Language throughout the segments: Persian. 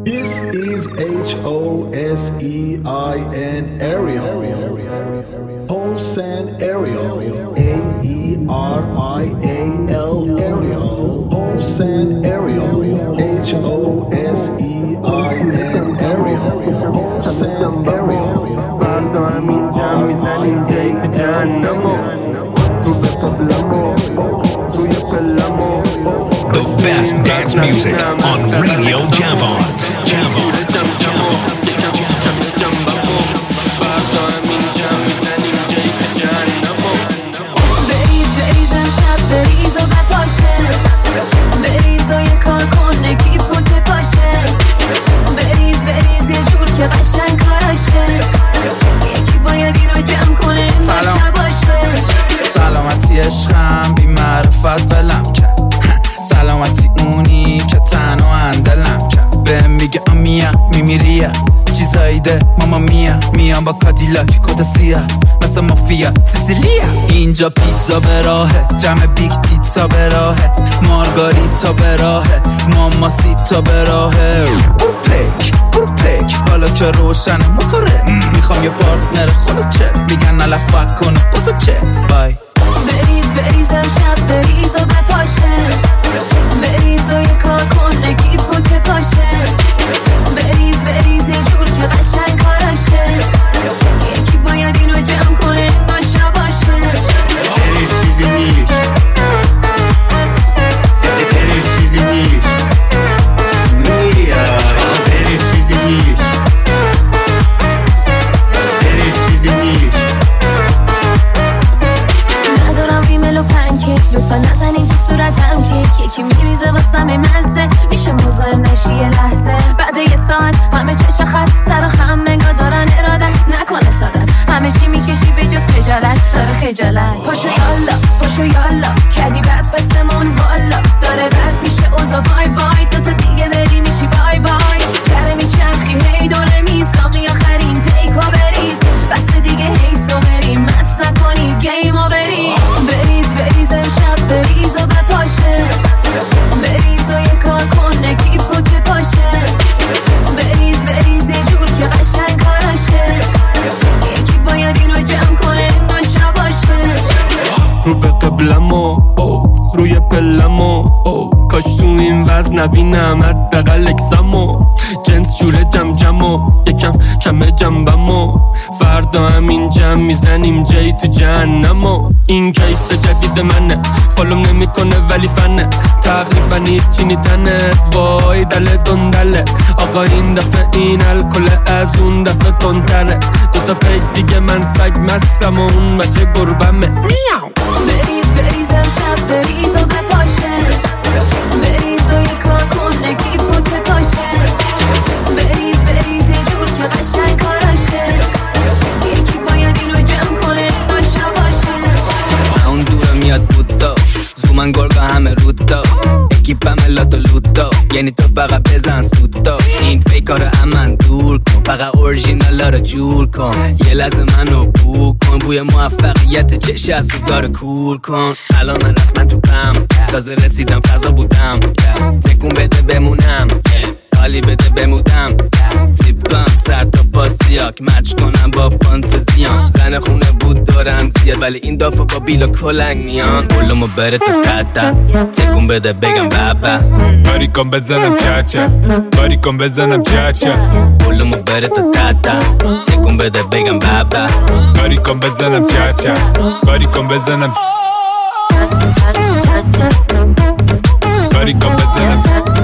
This is HOSEIN Ariel. Hosen Ariel. AERIAL Ariel. Hosen Ariel. HOSEIN Ariel. Hosen Ariel. The best dance music on Radio Javon. بریزم شب بریز و بپاشه بریز و یه کار کن نگیب بود بپاشه بریز یه جور که قشنگ کاراشه یکی باید اینو جمع کنه نشه باشه سلامتی عشقم بی معرفت بلم کرد سلامتی اونی که تنها اندلم کرد به میگه آمیا میمیریه چیزایی ده ماما میام با کادیلاک کد سیاه مثل مافیا سیسیلیا اینجا پیتزا به راهه جمع بیگ تیتزا به راهه مارگاریتا به راهه ماماسیتا به راهه برو پک حالا که روشنه موتوره میخوام یه پارتنر خودت چت میگن نلفت کنه بازو چت بای بریزم شب بریز و بپاشه بریز و یه کار کن نگیب بود بپاشه بریز یه جور که قشنگ کاراشه یکی باید اینو جمع کنه نشه باشه لطفا نزنین تو صورتم که یکی میریزه واسم مزه میشه مزاحم نشی یه لحظه بعد یه ساعت همه چش خط سر و خم منگا دارن ارادت نکنه سادت همه چی میکشی به جز خجالت داره خجالت پاشو یالا کردی بد بسمون والا داره بد میشه اوزا وای دوتا دیگه بری میشی بای کره میچرخی هی دوره میساقی آخرین پیکا بریز بس دیگه هی سو بریم مست نکنی گیمو بریزم شب بریز و بپاشه بریز و یه کار کن نگیب بود بپاشه بریز یه جور که قشنگ کاراشه یکی باید اینو جمع کنه نشه باشه رو به قبلمو روی پلمو کاش تو این وزن نبینم حداقل اکسمو جنس جوره جمو یکم کمه جنبمو فردا همین جمع میزنیم جایی تو جهنمو این کیس جدید منه فالوم نمیکنه ولی فنه تقریبا هیچی نیتنت وای دله دندله آقا این دفعه این الکل از اون دفعه تندتره دوتا پیک دیگه من سگ مستم و اون بچه گربمه بریزم شب بریز و بپاشه بریز و یه کار کن نگیب بود بپاشه بریز یه جور که قشنگ کاراشه یکی باید اینو جمع کنه نشه باشه اون دورم میاد بودا زومن گرگا همه رودا اکیپم لاتو لوتا یعنی تو فقط بزن سوتا این فیکارو امن دور کن فقط اورژینالا رو جور کن یه لحظه منو بو کن بوی موفقیت چش از سوگار کور کن الان من رسما تو پم تازه رسیدم فضا بودم تکون بده بمونم حالی بده بمودم تیپم سر تا پاسیاک مچ کنم با فانتزیان زن خونه بود دارم زیاد ولی این دافا با بیلا کلنگ میان بولمو بره تا تتا تکون بده بگم بابا باری کن بزنم چاچا باری کن بزنم چاچا بولمو بره تا تتا تکون بده بگم بابا باری کن بزنم چاچا باری کن بزنم باری کن بزنم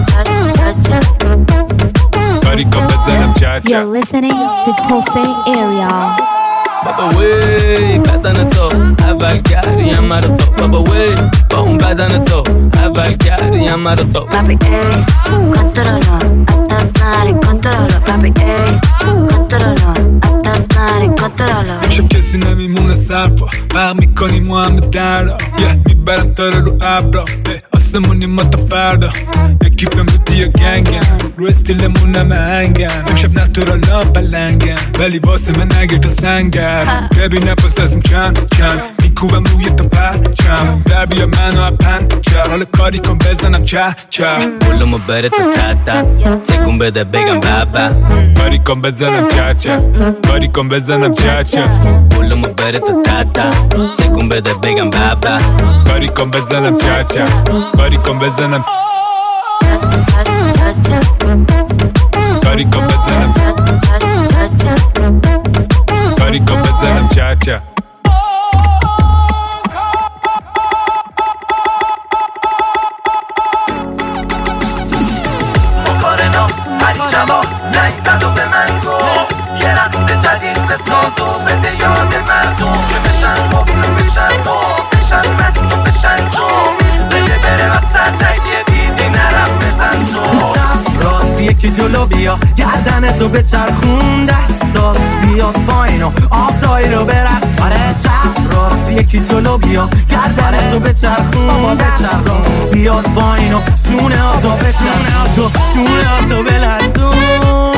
باری کن بزنم چاچا You're listening to Pulse Area. بابا وی بدن تو اول کردیم مرا تو بابا وی با اون بدن تو اول کردیم مرا تو Papi ey, controlo, atas nari controlo Papi ey, controlo, atas nari controlo امشب کسی نمیمونه سرپا برق میکنیم ما همه دردا میبرم تاره رو ابرا آسمونی ما تا فردا اکیپم بودی یا گنگم رو استیلمون همه هنگم امشب نتورالان پلنگم ولی واسه من نگیر تا سنگم ببینم پس ازم چند میکوبم روی تا پرچم در بیا منو اپنچر حالا کاری کن بزنم چه پولمو بره تو تتا تکون بده بگم بابا کاری کن بزنم چه کاری کن بزنم چه پولمو بره تو تتا تکون بده بگم بابا کاری کن بزنم چه کاری کن بزنم کاری کن بزنم کاری کن بزنم چه مقارنا هر شبا نگذد و به من گفت یه رقص جدید بساز و بده یاد مردم که بشن مبین بشن بشن مست بشن جو بده بره وسط تایدیه دیدی نرم بزن تو راستی یکی جلو بیا گردن تو به چرخون دستات بیاد پایین و آب دایی رو برقص آره چپ راستی یکی جلو بیا گردن تو به چرخون دستات بیاد پایین و شونه ها تو بشن شونه ها تو بلرزون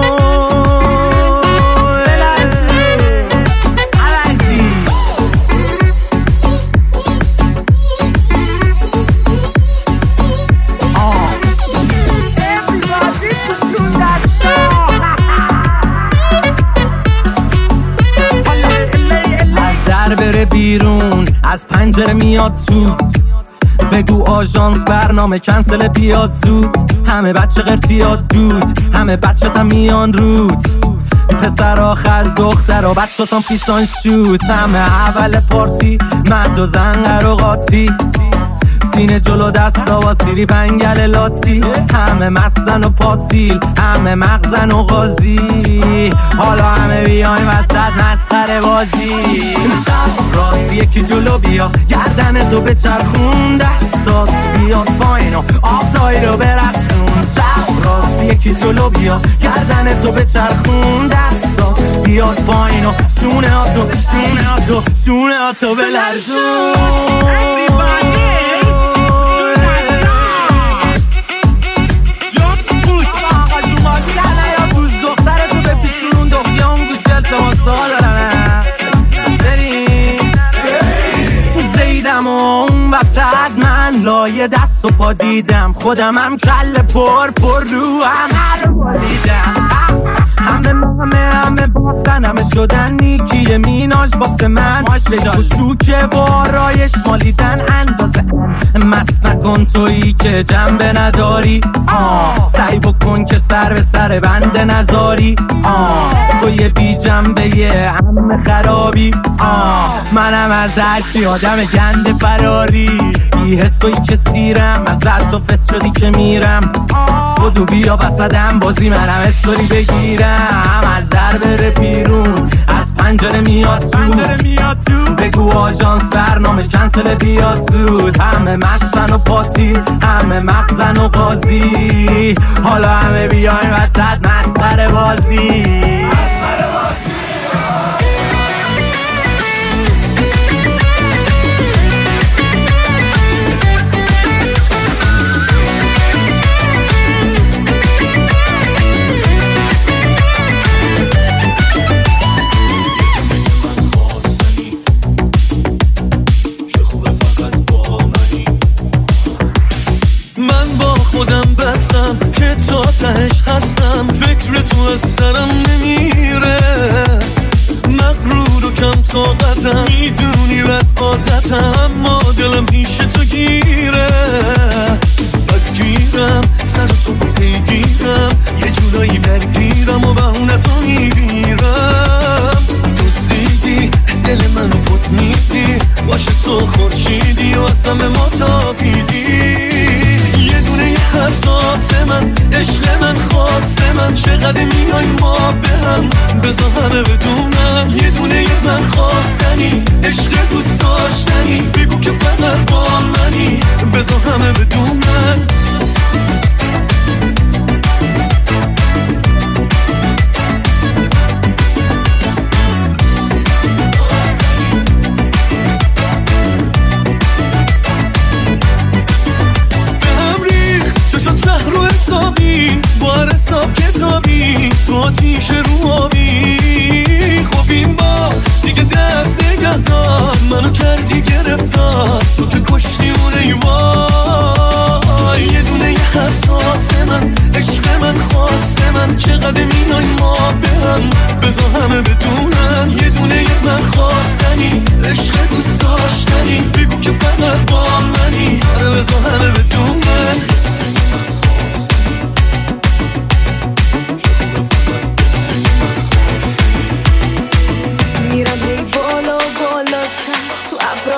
بره بیرون از پنجره میاد تو بگو آژانس برنامه کنسل بیاد زود همه بچه قرتیاد دود همه بچه تا میان رود پسر خز دختر و بچه تام فیسان شوت همه اول پارتی مرد و زنگر و قاطی سینه جلو دستا و سیری پنگل لاتی همه مستن و پاتیل همه مغزن و غازی حالا همه بیایم وسط مسخره بازی راستی یکی جلو بیا گردن تو به چرخون دستات بیاد پایین و آب دایی رو برقصون چپ راستی یکی جلو بیا گردن تو به چرخون دستات بیاد پایین و شونه ها تو بلرزون زیدم و اون وسط من لایه دست و پا دیدم خودم هم کل پر رو هم دیدم همه باسن همه شدن نیکی میناش واسه من بگو شوکه و آرایش مالیدن اندازه مست نکن تویی که جنبه نداری سعی بکن که سر به سر بنده نذاری توی بی جنبه یه همه خرابی منم از هرچی آدم گنده فراری بی حسوی که سیرم از تو فست شدی که میرم بدو بیا وسطم بازی منم استوری بگیرم از در بره بیرون از پنجره میاد تو بگو آژانس برنامه کنسل بیاد زود همه مستن و پاتی همه مغزن و قاضی حالا همه بیاین وسط مسخره بازی خودم بستم که تا تهش هستم فکر تو از سرم نمیره مغرور و کم طاقتم میدونی بد عادتم اما دلم پیش تو گیره بدگیرم سر تو پیگیرم یه جورایی درگیرم و بهونه تو میگیرم دوستیدی دل منو پس میدی باشه تو خورشیدی و از همه ما تابیدی یه دونه حساس من عشق من خواست من چقدر میای ما به هم بذار همه بدونم یه دونه من خواستنی عشق دوست داشتنی بگو که فقط با منی بذار همه بدونم با حساب کتابی تو آتیش رو آبی خب این با دیگه دست نگه دار منو کرد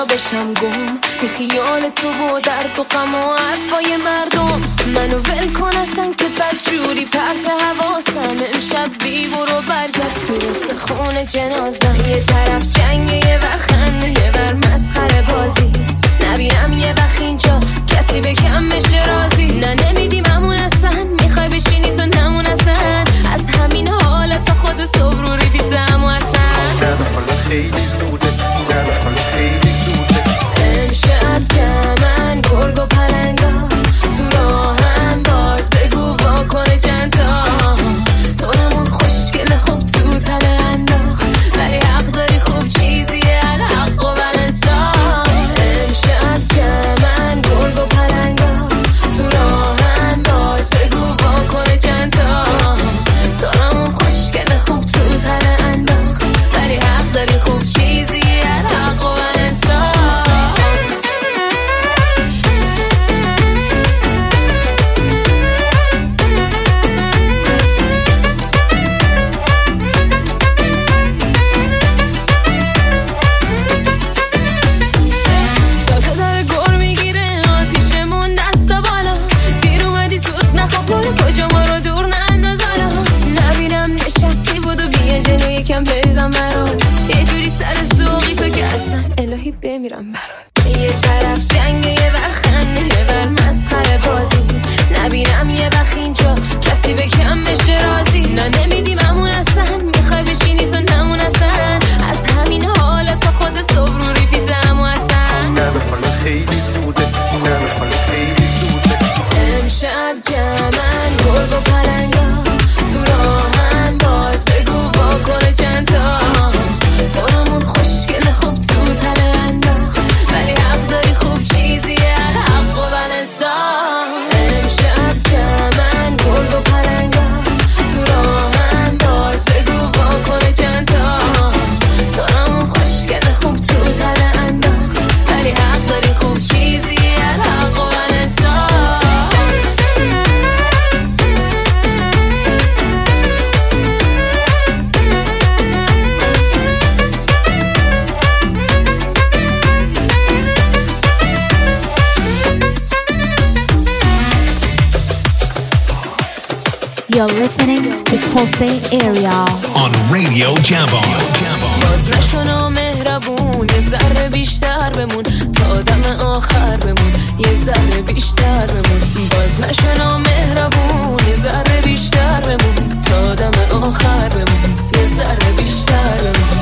جا بشم گم بی خیال تو و درد و غم و حرفای مردم. منو ول کن اصلا که بدجوری پرت حواسم. امشب بی برو برگرد توی خونه جنازم. یه طرف جنگه یه ور خنده یه ور مسخره بازی. نبینم یه وقت اینجا کسی به کم بشه رازی. نه نمیدیم همون اصلا میخوای بشینی تو نمون اصلا. از همین حالت تا خود صبح رو ریپیتم و اصلا حالا خیلی زوده حالا خیلی زوده. امشب جمعن گرگ و پلنگا تو راهن باز بگو واکنه چند تا. تو نمون خوشگل خوب تو تله انداخت ولی حق داری خوب چیزیه الحق و بلنسا. امشب جمعن گرگ و پلنگا تو راهن باز بگو واکنه چند تا. تو نمون خوشگل خوب تو تله انداخت ولی حق داری خوب چیزیه الحق و بلنسا. کجا ما رو دور نندازالا. نبینم نشستی بودو بیا جلو یکم بریزم برات. یه جوری سر سوقی تو که اصلا الهی بمیرم برات. یه طرف جنگه یه ور خنده یه ور مسخره بازی. نبینم یه وقت اینجا کسی به کم بشه رازی. نه نمیدیم همون اصلا میخوای بشینی تو نمون اصلا. از همین حالت تا خود صبح رو ریپیتم و اصلا. نه حالا خیلی زوده حالا خیلی زوده. امشب جمعن گرگ و پلنگا تو راهن باز بگو واکنه چند تا. تو همون خوشگل خوب تو تله انداخت ولی حق داری خوب چیزیه الحق و بلنسا. امشب جمعن گرگ و پلنگا تو راهن باز بگو واکنه چند تا. تو همون خوشگل خوب تو تله انداخت ولی حق داری خوب چیزیه الحق و بلنسا. You're listening to Pulse Area on Radio Java. باز نشو مهربون یه ذره بیشتر بمون تا دم آخر بمون. یه ذره بیشتر بمون. باز نشو مهربون یه ذره بیشتر بمون تا دم آخر بمون. یه ذره بیشتر بمون.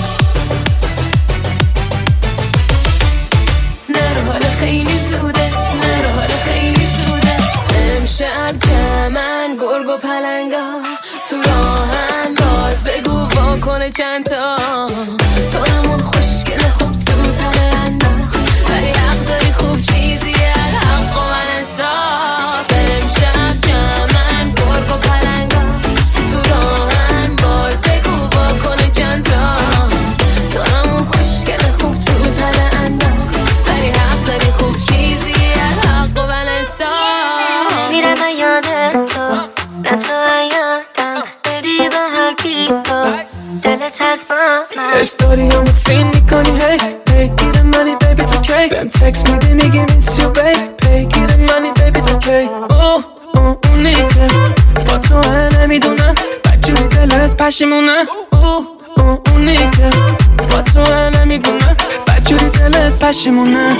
نرو حالا خیلی زوده نرو حالا خیلی زوده. امشب جمعن گرگ و پلنگا تو راهن باز بگو واکنه چند تا. تو همون خوشگل خوب تو تله انداخت ولی حق داری خوب چیزیه الحق و بلنسا. امشب جمعن گرگ و پلنگا تو راهن باز بگو واکنه چند تا. تو همون خوشگل خوب تو تله انداخت ولی حق داری خوب چیزیه الحق و بلنسا. میرم یاد تو نه تو یادم بری با هر کی تو دلت هست با من. استوریامو سین میکنی هی پیگیر منی بیبی تو کی. بهم تکس میدی میگی میس یو بیب پیگیر منی بیبی تو کی. اونی که با تو نمیدونم بدجوری دلت پشیمونه. اونی که با تو نمیدونم بدجوری دلت پشیمونه.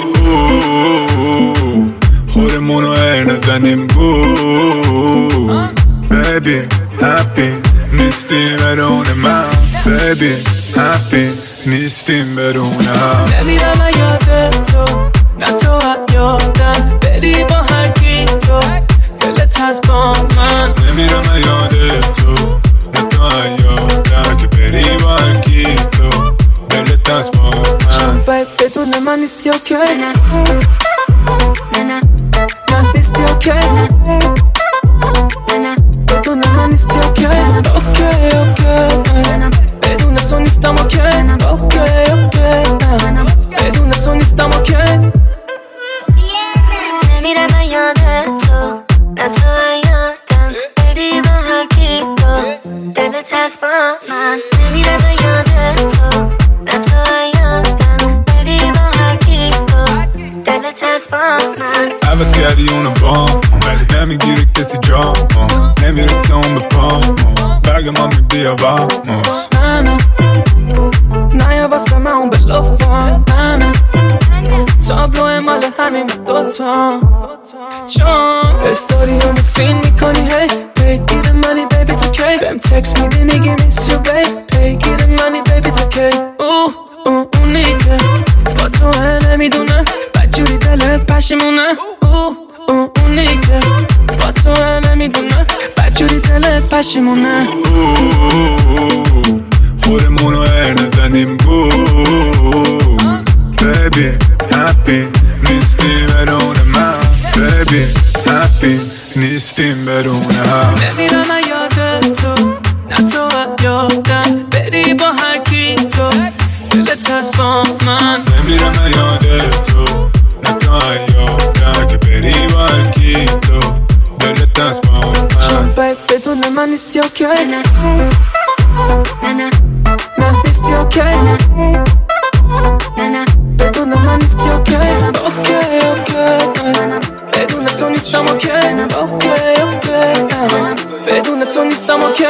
خودمونو نزنیم گو بیبی هپی نیستیم بدون من. بیبی هپی نیستیم بدون هم. نمیرم یاد تو نه تو یادم بری با هر کی تو دلت هست با من. نمیرم یاد تو نه تو یادم که بری با هر کی تو دلت هست با من. بیب بدون من نیستی اوکی نه نه نیستی اوکی نه بدون من نیستی اوکی بدون تو نیستم اوکی بدون تو نیستم اوکی. نمیرم یاد تو نه تو یادم بری با هر کی تو دلت هست با من. نمیرم یاد تو نه تو یادم بری با هر کی عوض کردی اونو بام ولی نمیگیره کسی جام نمیرسه اون به پام برگ ما میبیا واموس نه یا واسه من اون بلافم نه تابلو مال همین دوتا چون استوریامو سین میکنی هی پیگیر منی بیبی تو کی بهم تکس میدی میگی میس یو بیب پیگیر منی بیبی تو کی اونی که با تو نمیدونه بدجوری دلت پشیمونه اونی که با تو نمیدونه بدجوری دلت پشیمونه خودمونو ار نزنیم بود Baby, happy نیستیم بدون من Baby, happy نیستیم بدون هم نمیرم یاد تو نه تو یادم بری با هر کی تو دلت هست با من نمیرم یاد تو نه تو یادم که بری با هر کی تو دلت هست با من چون بیب بدون من نیستی اوکی نه نیستی اوکی نه بدون من نیستی اوکی بدون تو نیستم اوکی بدون تو نیستم اوکی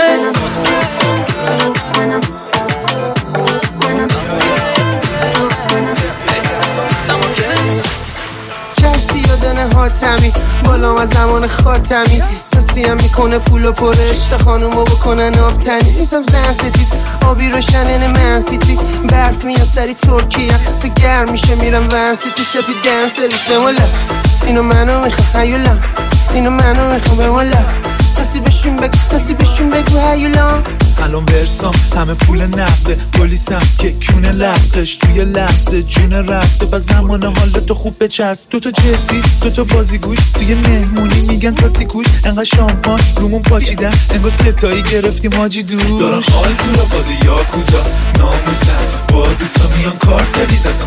کشتی یادنه حاتمی بالام از زمان خاتمی سیم میکنه پولو پر عشق خانومو بکنن آبتنی نیستم زن ستیز آبی روشنن من سیتی برف میان سری ترکیه تو گرم میشه میرم ون سیتی سپی دن سرویس بمالا اینو منو میخوام هیولا اینو منو میخوام بمالا کسی بهشون بگو هیولا الان ورسام همه پول نقده پلیسم که کونه لقش توی لحظه جون رفته با زمان حالتو خوب بچست دوتا جدی دوتا بازیگوش توی مهمونی میگن تا سیکوش انقدر شامپان رومون پاچیدن انگار ستایی گرفتیم حاجی دوش دارم خواهی تو را بازی یاکوزا ناموسن با دوستا میان کار کردی دستم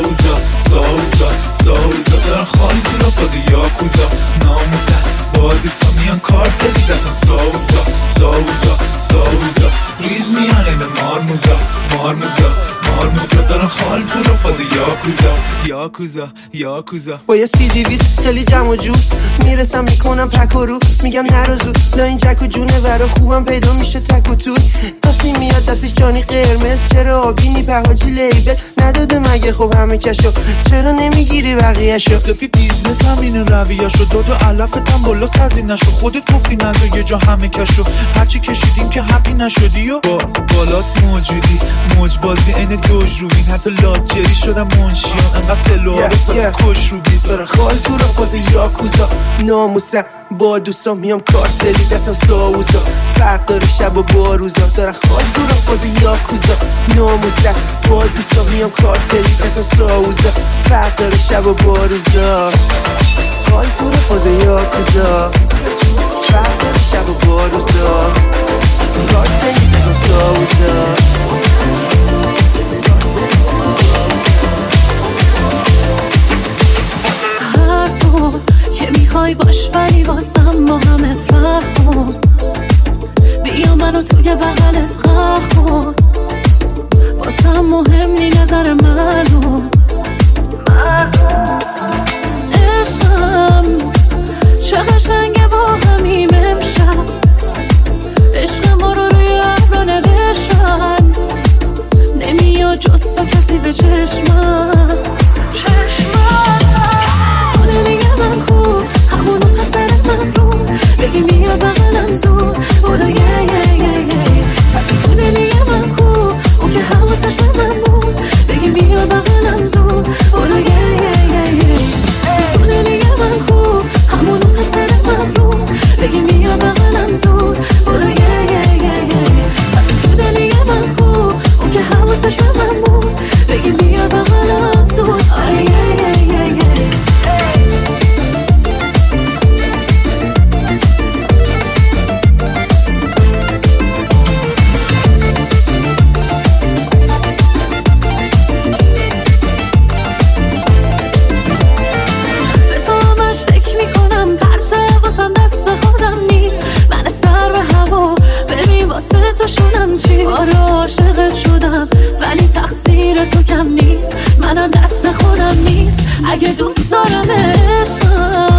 ساوزا دارم خواهی تو را بازی یاکوزا ناموسن با دوستا میان کار کردی دستم ساوزا ریز میانه به مارموزا دارم خال تو رو فاز یاکوزا با یه CD-20 خیلی جمع و جور میرسم میکنم پک و رو میگم نرازو لا این جک و جونه ورا خوبم پیدا میشه تک و توی تاسی میاد دستش جانی قرمز چرا آبی نیپه حاجی لیبل نداده مگه خب همه کشو چرا نمیگیری بقیهشو سفی بیزنس همینه رویهشو داد و علفتم بالا سزی نشو خودت گفتی نزو یه جا همه کشو هرچی کشیدیم که حقی نشدی و باز بالاست موجودی موج بازی این دوج رو بین حتی لاجری شدم منشیان انقدر فلوها رو تازه کش رو بید برای خال تو را فاز یاکوزا ناموسم با دوستا میام کارتلی دستم ساوزا فرق داره شب و با روزا دارم خال تو را فاز یاکوزا ناموسم با دوستا میام کارتلی دستم ساوزا فرق داره شب و با روزا خال تو را فاز یاکوزا فرق داره شب و با روزا کارتلی دستم ساوزا که میخوای باش ولی واسم با همه فرق کن بیا منو توی بغلت غرق کن واسم مهم نی نظر منو عشقم چه قشنگه با همیم امشب عشق ما رو روی ابرا نوشتن نمیاد جز تا کسی به چشمم تو دلیه من کو همونو پسرت مغروم بگی میاد بغلم زود بودا پس تو دلیه من کو اون که حواسش به من بود بگی میاد بغلم زود بودا تو دلیه من کو همونو پسرت مغروم بگی میاد بغلم زود بودا پس تو دلیه من کو اون که حواسش به من بود بگی میاد بغلم زود تو شونم چی آره عاشقت شدم ولی تقصیر تو کم نیست منم دست خودم نیست اگه دوست دارم عشقم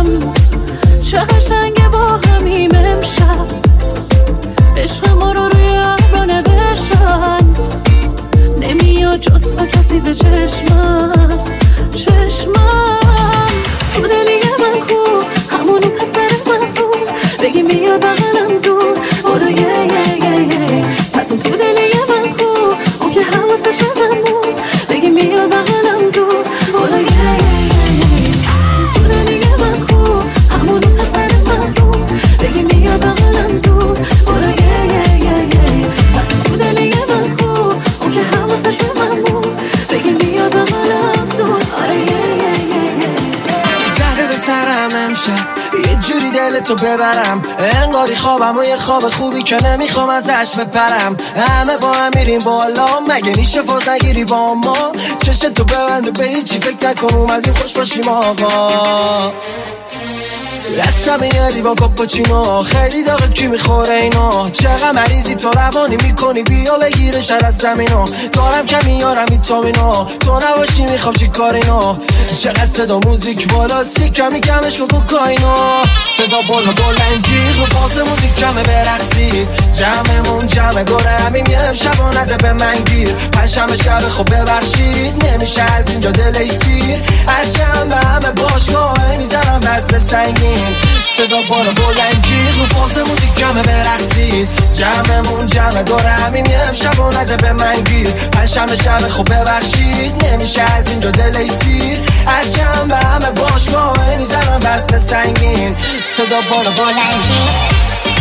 جوری دلتو ببرم، انگاری خوابم و یه خواب خوبی که نمیخوام ازش بپرم. همه با هم میریم بالا، مگه میشه فاز نگیری با ما؟ چشتو ببند و به هیچی فکر نکن، اومدیم خوش باشیم آقا. دستم یه لیوان کاپوچینو، خیلی داغه کی میخوره اینو؟ چقدر مریضی تو روانی میکنی، بیا بگیره شر از زمینو. دارم که میارم ویتامینو، تو نباشی میخوام چی کار اینو؟ چقدر صدا موزیک بالا، سی کمی کمش کو کوکاینو. صدا بالا بلنجیغ رو فاز موزیک کمه برقصید، جمعمون جمع دوره همیم یه امشب و نده به من گیر. پنجشنبه شب خوب ببخشید، نمیشه از اینجا دلی سیر. از شنبه همه باشگاه میزنم وزن سنگین، صدا بالا بلنجیغ رو فاز موزیک کمه برقصید، جمعمون جمع دوره همیم یه امشب و نده به من گیر. پنجشنبه شب خوب ببخشید، نمیشه از اینجا دلی سیر. از شنبه همه باشگاه میزنم وزن سنگین، صدا بالا بلنجیغ.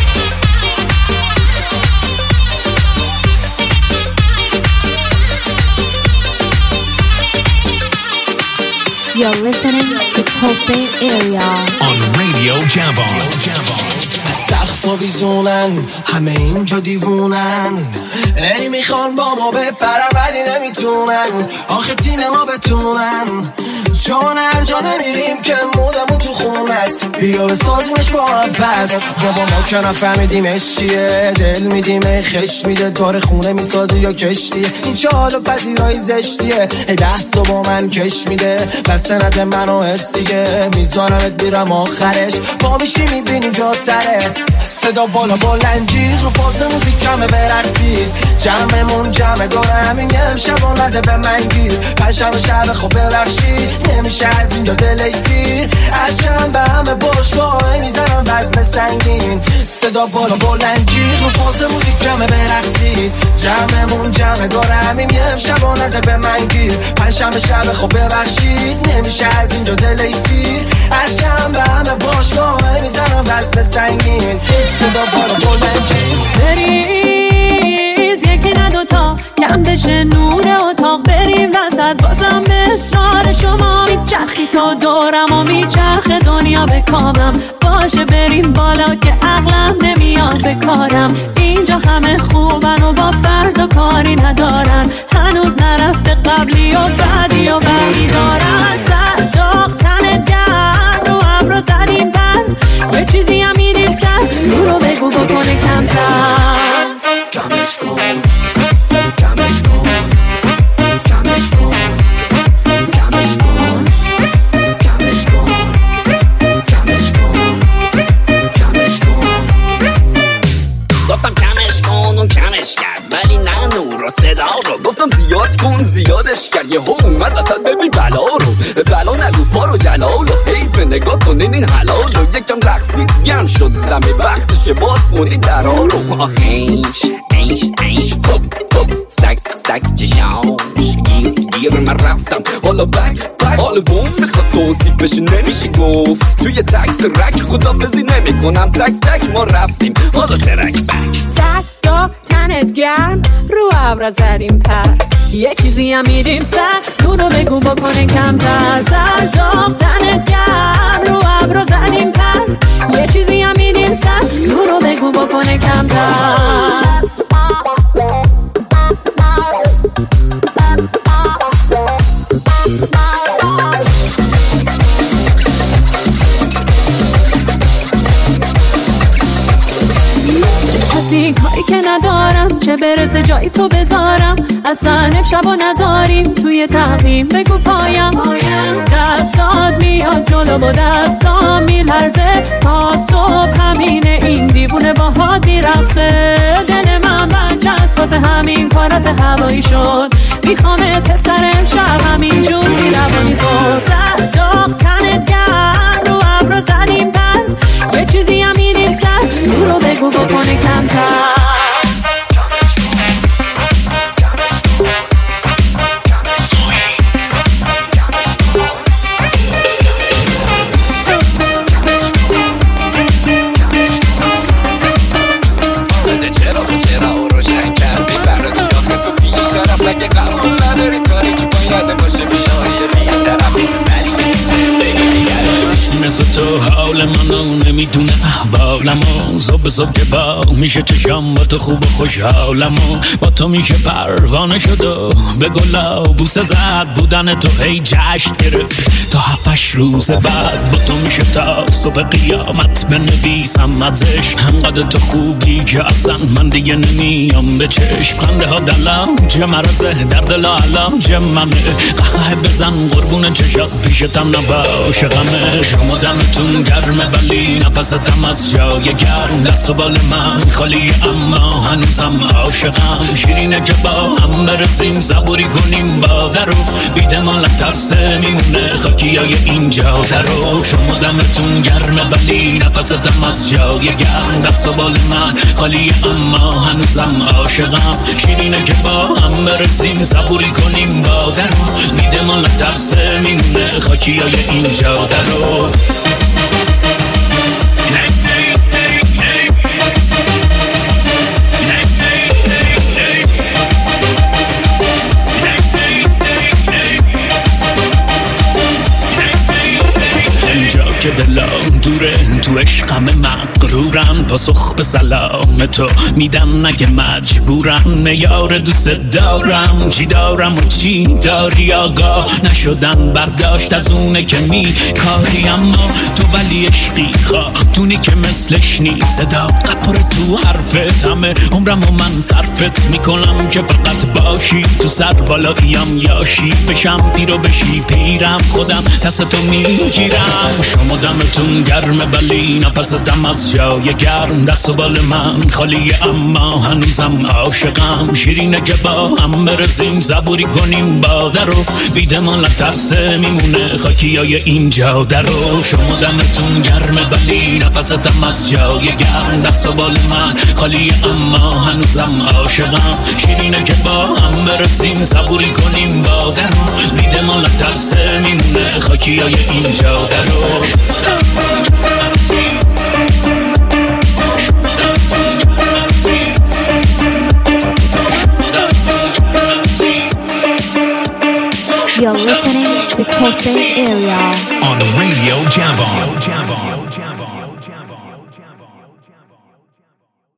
You're listening to Pulse Area on Radio Java. سقف و ویزونن، همه اینجا دیوونن، ای میخوان با ما بپرن ولی نمیتونن. آخه تیم ما بتونن، چون هر جا نمیریم که مودمون تو خون است. بیا بسازیمش با هم پس، بابا ما که نفهمیدیمش چیه. دل میدیم ای خش میده، داره خونه میسازی یا کشتیه. این چه حال و پذیرایی زشتیه، ای دستو با من کش میده. بس نده منو هرس دیگه، میذارمت میرم آخرش. با میشی میبینی جا تره، صدا بالا بلنجیغ رو فاز موزیک کمه برقصید، جمعمون جمع دوره همین یه امشب و نده به من گیر. پنجشنبه شب خوب ببخشید، نمیشه از اینجا دلی سیر. از شنبه همه باشگاه میزنم وزن سنگین، صدا بالا بلنجیغ رو فاز موزیک کمه برقصید، جمعمون جمع دوره همین یه امشب و نده به من گیر. پنجشنبه شب خوب ببخشید، نمیشه از اینجا دلی سیر. از شنبه همه باشگاه میزنم وزن سنگین، صدا بالا بلنجیغ. بریز یکی نه دوتا، کم بشه نور اتاق، بریم وسط بازم به اصرار شما. میچرخی تا دورم و میچرخه دنیا به کامم، باشه بریم بالا که عقلم نمیاد به کارم. اینجا همه خوبن و با فردا کاری ندارن، هنوز نرفته قبلی و بعدی و بعدی دارن. صداق تنت گرم رو ابرو زدیم بر، یه چیزی هم میدیم سر، رو رو بگو بکنه کمتر. کمش کن کمش کن کمش کن کمش کن کمش کن کمش کن کمش کن. گفتم کمش کن اون کمش کرد ولی نه نور و صدا رو. گفتم زیاد کن زیادش کرد، یه ها اومد اصلا ببین بلا رو. بلا نگو پارو جلالو، حیف نگاه کنین این حلالو. یکم رقصید گرم شد زمه، وقتشه باز کنی درا رو. اینش پپ سک چشامش گیر من رفتم حالا بک حالا بوم میخواد توصیف بشه نمیشه گفت. توی تک ترک خدافزی نمی کنم، تک ما رفتیم حالا ترک بک. صداق تنت گرم رو ابرا زدیم پر، یه چیزی هم میدیم سر، رو رو بگو بکنه کمتر. صداق تنت گرم رو ابرا زدیم پر، یه چیزی هم میدیم سر، رو رو بگو بکنه کمتر. کسی کاری که ندارم، چه برسه جایی تو بذارم. اصلا امشب و نذاریم توی تقویم، بگو پایم. دستات میاد جلو و دستام میلرزه، تا صبح همینه این دیوونه باهات میرقصه. دل من بچست واسه همین کارات هوایی شد، میخوامت پسر امشب همین جور میروانی تو. صداق تنت گرم رو ابرو زدیم پر، یه چیزی هم میدیم سر، رو رو بگو بکنه کمتر. چرا روشن کردی برای چی آخه تو بیشرف مگه قبول نداری واسه تو حال منو نمیدونه احوالمو صبح صبح که با میشه چشم با تو خوب و خوشحالمو با تو میشه پروانه شد و به گلا بوسه زد بودن تو هی جشن گرفت تا 7 روز بعد با تو میشه تا صبح قیامت بنویسم ازش همقدر تو خوبی که اصلا من دیگه نمیام به چشم خنده ها دلم چه مرزه در دل علاج منه قهقه بزن قربون چشات پیشتم نباشه غمه شما دمتون گرمه ولی نفستم از جای گرم دست و بال من خالیه اما هنوزم عاشقم شیرینه که با هم برسیم صبوری کنیم با درو بیده مال ترسه میمونه خاکیای اینجا درو شما دمتون گرمه ولی نفستم از جای گرم دست و بال من خالیه اما هنوزم عاشقم شیرینه که با هم برسیم صبوری کنیم با درو بیده مال ترسه میمونه خاکیای اینجا درو که دلم دوره تو عشقم مغرورم پاسخ به سلام تو میدم نگه مجبورم میار دوست دارم چی دارم و چی داری آگاه نشدن برداشت از اونه که کاری اما تو ولی عشقی خواهتونی که مثلش نیست صداقت پر تو حرفت همه عمرم و من صرفت میکنم که فقط باشی تو سر بالاییم یاشی بشم پیر و بشی پیرم خودم دست تو میگیرم شما دمتون گرمه ولی نفستم از جای گرم دست و بال من خالیه اما هنوزم عاشقم شیرینه که با هم برسیم صبوری کنیم با درو بیده مال ترسه میمونه خاکیای اینجا درو شما دمتون گرمه ولی نفستم از جای گرم دست و بال من خالیه اما هنوزم عاشقم شیرینه که با هم برسیم صبوری کنیم با درو بیده مال ترسه میمونه خاکیای اینجا درو You're listening to Kose Area on Radio Java.